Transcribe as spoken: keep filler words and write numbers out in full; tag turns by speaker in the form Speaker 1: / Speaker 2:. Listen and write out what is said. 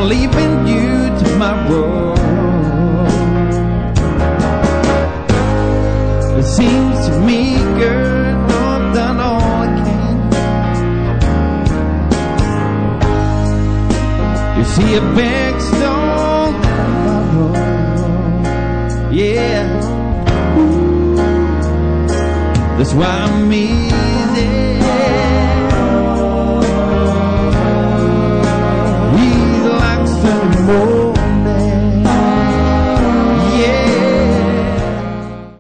Speaker 1: I'm leaving you tomorrow. It seems to me, girl, I've done all I can. You see a big stone on my road, yeah. That's why I'm here.